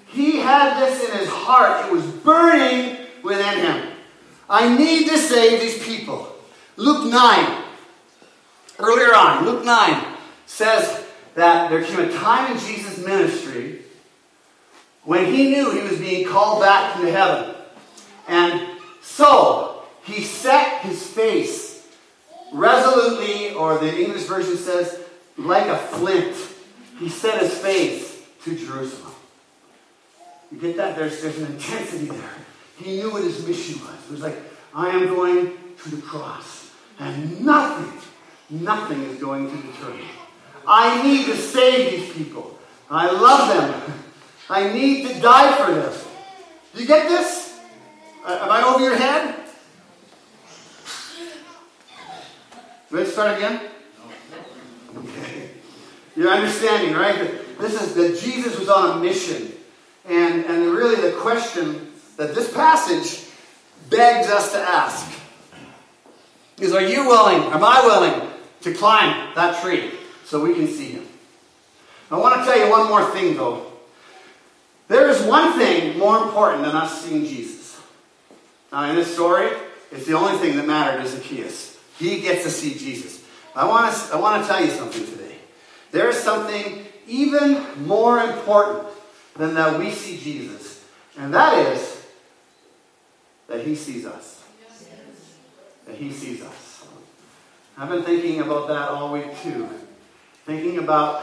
He had this in his heart. It was burning within him. I need to save these people. Luke 9, earlier on, Luke 9 says that there came a time in Jesus' ministry when he knew he was being called back into heaven. And so, he set his face resolutely, or the English version says, like a flint. He set his face to Jerusalem. You get that? There's an intensity there. He knew what his mission was. It was like, I am going to the cross. And nothing is going to deter me. I need to save these people. I love them. I need to die for them. Do you get this? Am I over your head? Ready to start again? Okay. You're understanding, right? This is that Jesus was on a mission. And really the question that this passage begs us to ask is, am I willing to climb that tree so we can see him? I want to tell you one more thing though. There is one thing more important than us seeing Jesus. Now in this story, it's the only thing that mattered to Zacchaeus. He gets to see Jesus. I want to tell you something today. There is something even more important than that we see Jesus. And that is that he sees us. That he sees us. I've been thinking about that all week too. Thinking about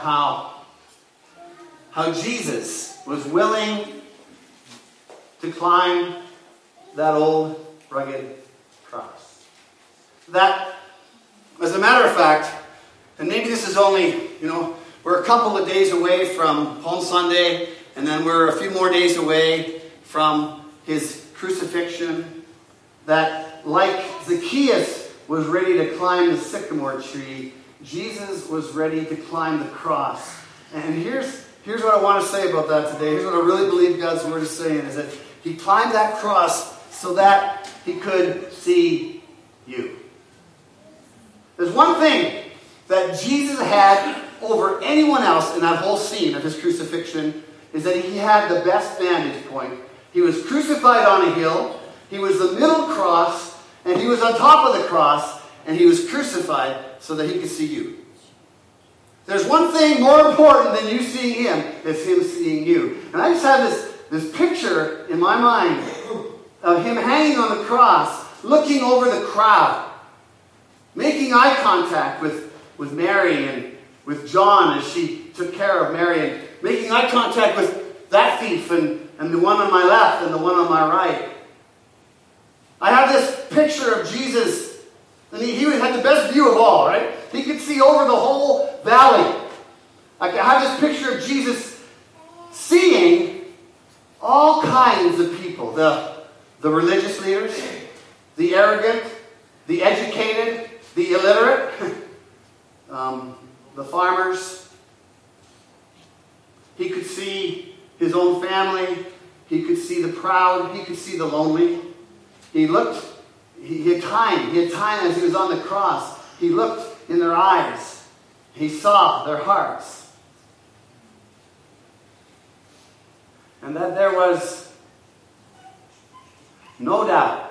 how Jesus was willing to climb that old rugged cross. That, as a matter of fact, and maybe this is only, we're a couple of days away from Palm Sunday, and then we're a few more days away from his crucifixion, that like Zacchaeus was ready to climb the sycamore tree, Jesus was ready to climb the cross. And here's what I want to say about that today. Here's what I really believe God's word is saying, is that he climbed that cross so that he could see you. There's one thing that Jesus had over anyone else in that whole scene of his crucifixion, is that he had the best vantage point. He was crucified on a hill, he was the middle cross, and he was on top of the cross, and he was crucified so that he could see you. There's one thing more important than you seeing him, it's him seeing you. And I just have this picture in my mind of him hanging on the cross, looking over the crowd, making eye contact with Mary and with John as she took care of Mary, and making eye contact with that thief and the one on my left and the one on my right. I have this picture of Jesus, and he had the best view of all, right? He could see over the whole valley. I have this picture of Jesus seeing all kinds of people. The religious leaders, the arrogant, the educated, the illiterate, the farmers. He could see his own family. He could see the proud. He could see the lonely. He had time as he was on the cross. He looked in their eyes. He saw their hearts. And that there was no doubt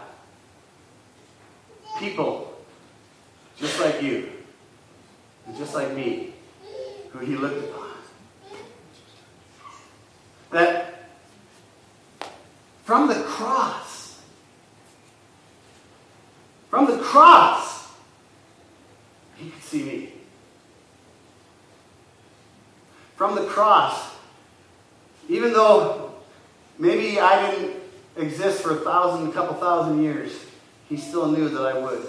people just like you and just like me who he looked upon. That from the cross, he could see me. From the cross, even though maybe I didn't exist for a couple thousand years, he still knew that I would.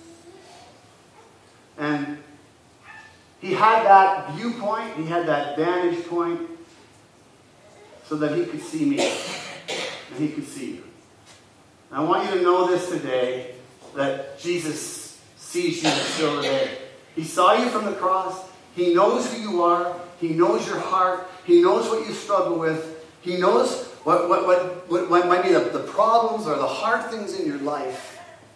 And he had that viewpoint, he had that vantage point, so that he could see me, and he could see you. And I want you to know this today, that Jesus sees you still today. He saw you from the cross. He knows who you are. He knows your heart. He knows what you struggle with. He knows what might be the problems or the hard things in your life.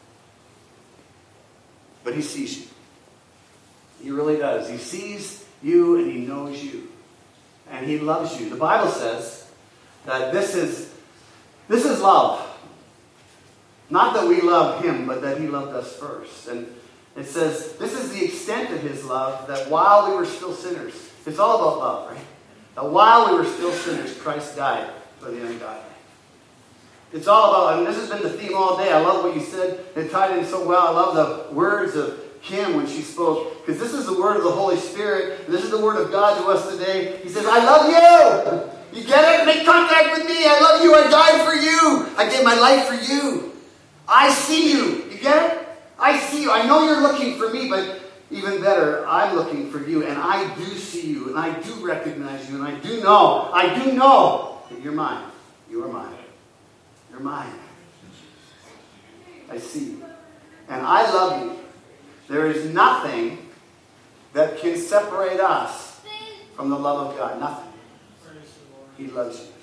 But he sees you. He really does. He sees you and he knows you. And he loves you. The Bible says that this is love. Not that we love him, but that he loved us first. And it says, this is the extent of his love, that while we were still sinners, it's all about love, right? That while we were still sinners, Christ died for the ungodly. It's all about, and this has been the theme all day. I love what you said. It tied in so well. I love the words of Kim when she spoke. Because this is the word of the Holy Spirit. This is the word of God to us today. He says, I love you. You get it? Make contact with me. I love you. I died for you. I gave my life for you. I see you. You get it? I see you. I know you're looking for me, but even better, I'm looking for you. And I do see you. And I do recognize you. And I do know that you're mine. You are mine. You're mine. I see you. And I love you. There is nothing that can separate us from the love of God. Nothing. He loves you.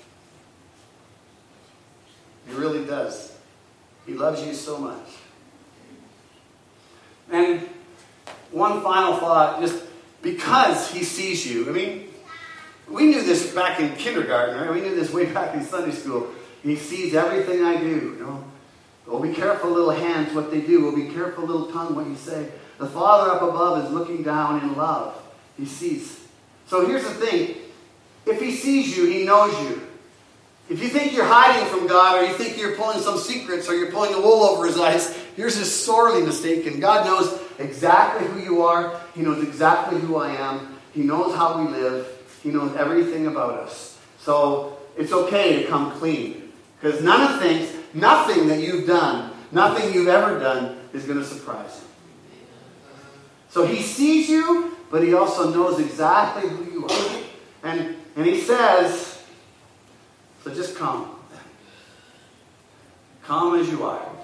He really does. He loves you so much. And one final thought, just because he sees you. I mean, we knew this back in kindergarten, right? We knew this way back in Sunday school. He sees everything I do, you know. Oh, be careful, little hands, what they do. Oh, be careful, little tongue, what you say. The Father up above is looking down in love. He sees. So here's the thing. If he sees you, he knows you. If you think you're hiding from God, or you think you're pulling some secrets, or you're pulling the wool over his eyes, yours is sorely mistaken. God knows exactly who you are. He knows exactly who I am. He knows how we live. He knows everything about us. So it's okay to come clean. Because nothing that you've done, nothing you've ever done is going to surprise him. So he sees you, but he also knows exactly who you are. And he says, so just come. Come as you are.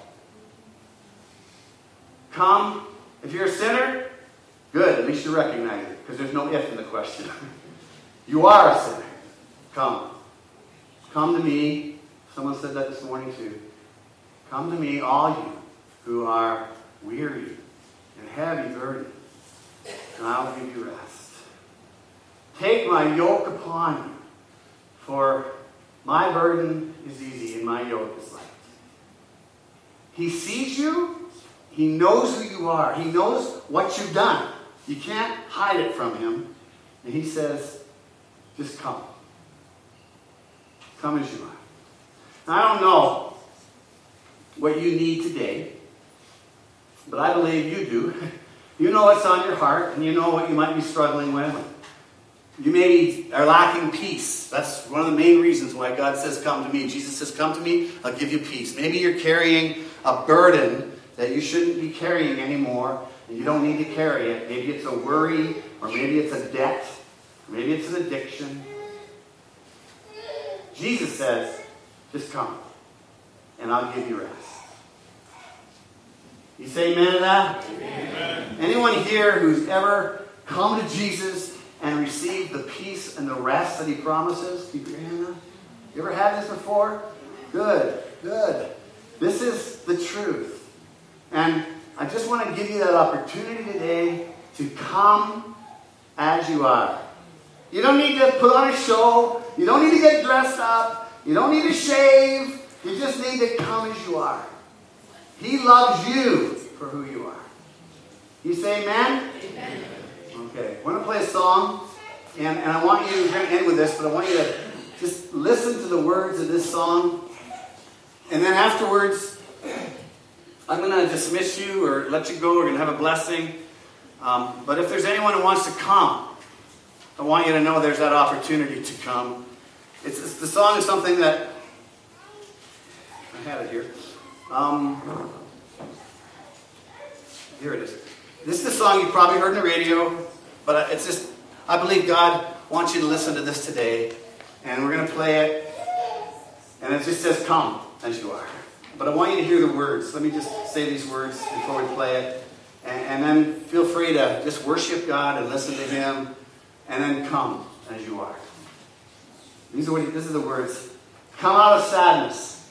Come. If you're a sinner, good. At least you recognize it. Because there's no if in the question. You are a sinner. Come. Come to me. Someone said that this morning too. Come to me, all you who are weary and heavy burdened, and I'll give you rest. Take my yoke upon you, for my burden is easy and my yoke is light. He sees you. He knows who you are. He knows what you've done. You can't hide it from him. And he says, just come. Come as you are. I don't know what you need today, but I believe you do. You know what's on your heart, and you know what you might be struggling with. You maybe are lacking peace. That's one of the main reasons why God says, come to me. Jesus says, come to me, I'll give you peace. Maybe you're carrying a burden that you shouldn't be carrying anymore, and you don't need to carry it. Maybe it's a worry, or maybe it's a debt, or maybe it's an addiction. Jesus says, just come, and I'll give you rest. You say amen to that? Amen. Anyone here who's ever come to Jesus and received the peace and the rest that he promises? Keep your hand up. You ever had this before? Good, good. This is the truth. And I just want to give you that opportunity today to come as you are. You don't need to put on a show. You don't need to get dressed up. You don't need to shave. You just need to come as you are. He loves you for who you are. You say amen? Amen. Okay. I want to play a song. And I want you, we're going to end with this, but I want you to just listen to the words of this song. And then afterwards, I'm going to dismiss you or let you go. We're going to have a blessing. But if there's anyone who wants to come, I want you to know there's that opportunity to come. The song is something that I have it here. Here it is. This is a song you've probably heard on the radio, but it's just, I believe God wants you to listen to this today, and we're going to play it, and it just says, come as you are. But I want you to hear the words. Let me just say these words before we play it, and then feel free to just worship God and listen to him, and then come as you are. This is the words. Come out of sadness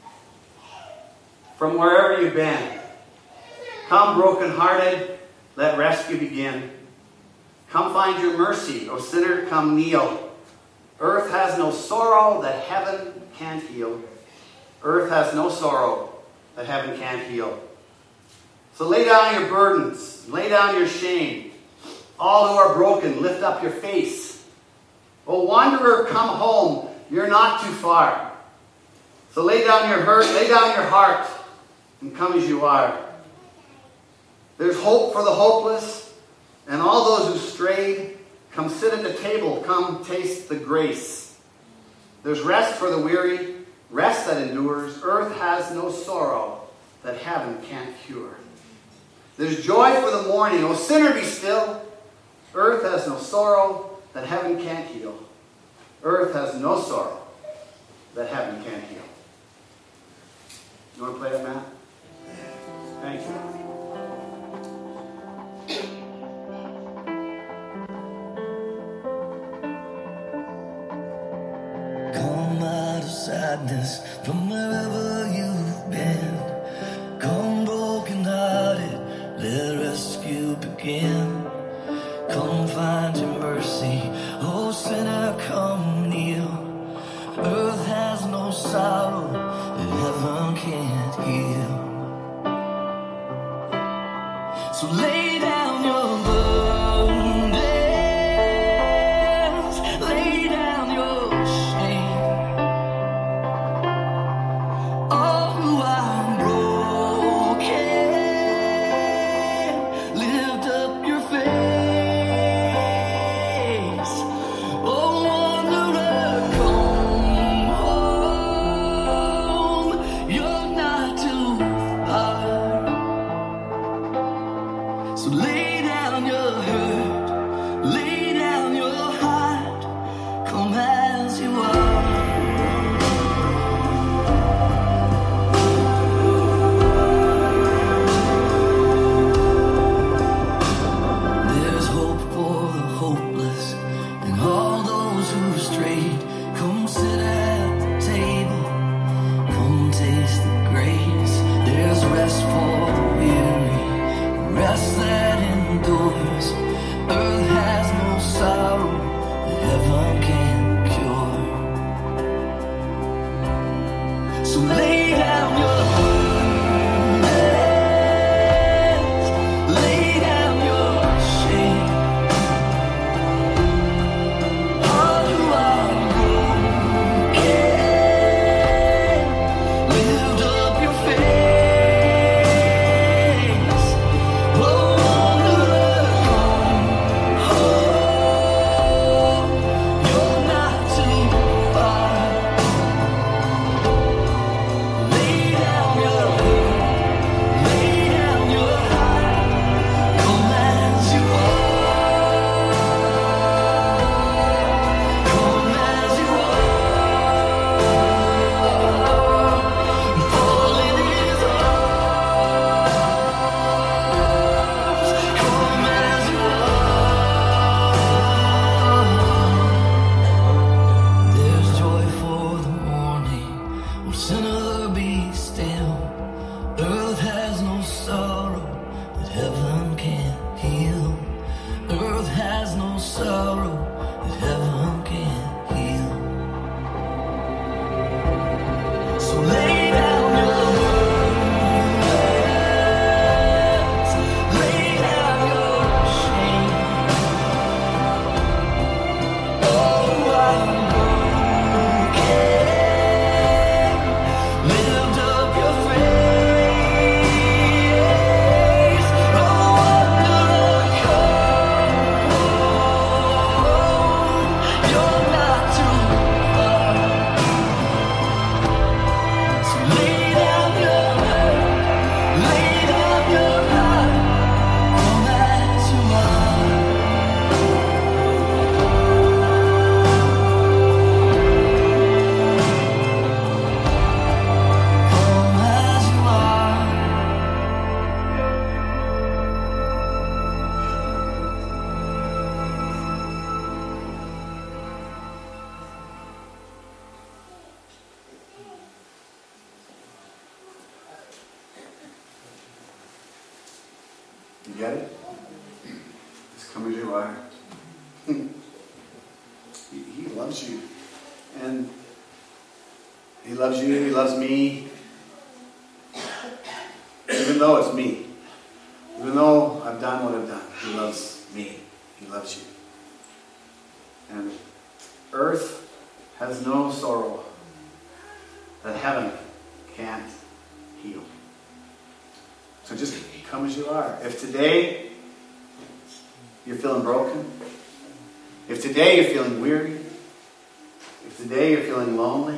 from wherever you've been. Come brokenhearted, let rescue begin. Come find your mercy, O sinner, come kneel. Earth has no sorrow that heaven can't heal. Earth has no sorrow that heaven can't heal. So lay down your burdens. Lay down your shame. All who are broken, lift up your face. O wanderer, come home. You're not too far. So lay down your hurt, lay down your heart, and come as you are. There's hope for the hopeless, and all those who strayed. Come sit at the table, come taste the grace. There's rest for the weary, rest that endures. Earth has no sorrow that heaven can't cure. There's joy for the morning, O sinner, be still. Earth has no sorrow that heaven can't heal. Earth has no sorrow that heaven can't heal. You want to play it, Matt? Thank you. Come out of sadness from wherever you've been. Come broken-hearted, let rescue begin. Come find your mercy, oh sinner, come kneel. Earth has no sorrow that heaven can't heal. So lay down your burdens, lay down your shame. All who are broken, lift up your face. Oh wanderer, come home. You're not too far. So lay down your hurt, lay down your heart, come as you are. There's hope for the hopeless and all those who've strayed. Come sit at the table, come taste the grace. There's rest for the weary, rest that endures. Earth has no sorrow that heaven can't cure. So lay down your burdens, lay down your shame. All who are broken, lift up your face. Oh wanderer, come home. You're not too far. Lay down your heart, come as you are. Come as you are. Fall in His arms. Come as you are. There's joy for the morning. Oh sinner, be still. Earth has no sorrow that heaven can't heal. Earth has no sorrow that heaven can't heal. So lay down your burdens, lay down your shame. Oh, I'm broken. Lift up your face. Oh, wanderer, come home. You're not too far. So lay down your hurt, lay down your heart, come as you are. Come as you are. You get it? Just come as you are. He loves you. And He loves you, He loves me. Even though it's me. Even though I've done what I've done, He loves me. He loves you. And earth has no sorrow that heaven can't heal. So just come as you are. If today you're feeling broken, if today you're feeling weary, if today you're feeling lonely,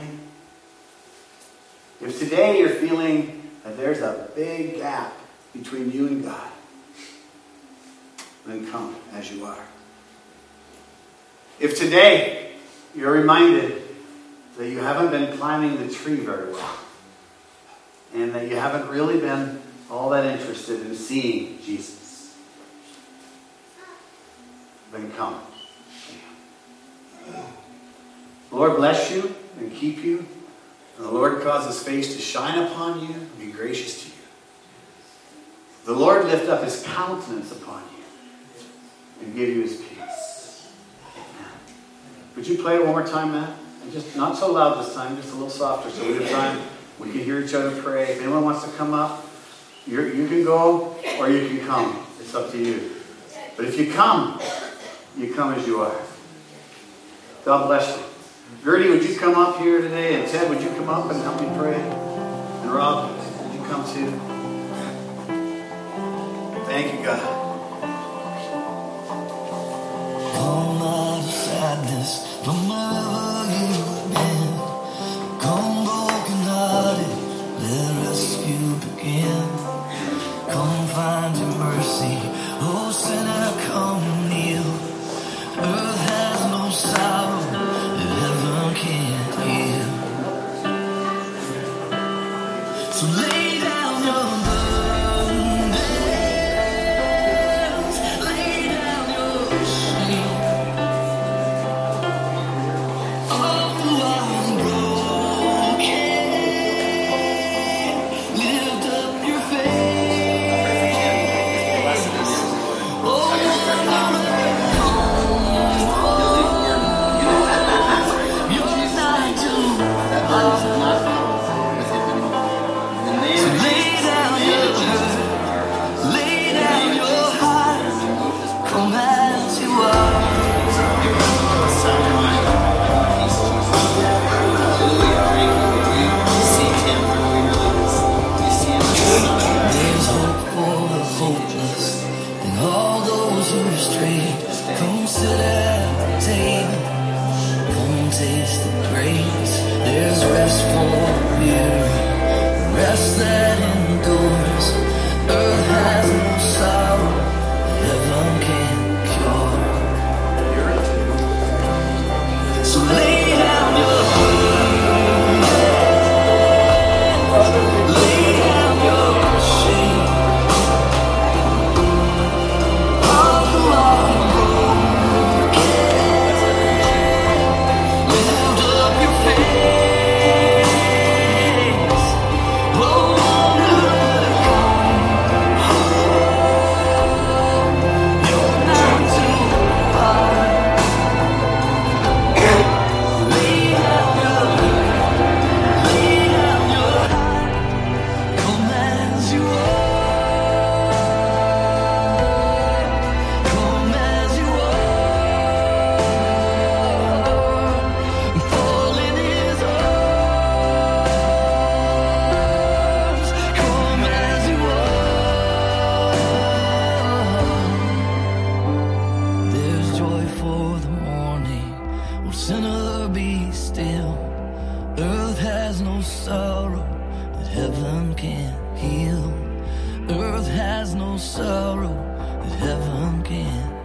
if today you're feeling that there's a big gap between you and God, then come as you are. If today you're reminded that you haven't been climbing the tree very well, and that you haven't really been all that interested in seeing Jesus, then come. The Lord bless you and keep you. And the Lord cause His face to shine upon you and be gracious to you. The Lord lift up His countenance upon you and give you His peace. Amen. Would you play it one more time, Matt? And just not so loud this time, just a little softer, so we have time. We can hear each other pray. If anyone wants to come up, you can go or you can come. It's up to you. But if you come as you are. God bless you. Gertie, would you come up here today? And Ted, would you come up and help me pray? And Rob, would you come too? Thank you, God. Come out of sadness, from wherever you've been. Come broken-hearted, let rescue begin. Come find your mercy, oh sinner, come kneel. Earth has no sorrow that heaven can't heal. So lay down your burdens, lay down your shame. All who are broken, lift up your faith. Come sit at the table, come taste the grace. There's rest for the weary, rest that endures. Earth has no sorrow, heaven can't cure. So lay down your burden, lay down your shame. All who are sinner, be still. Earth has no sorrow that heaven can't heal. Earth has no sorrow that heaven can't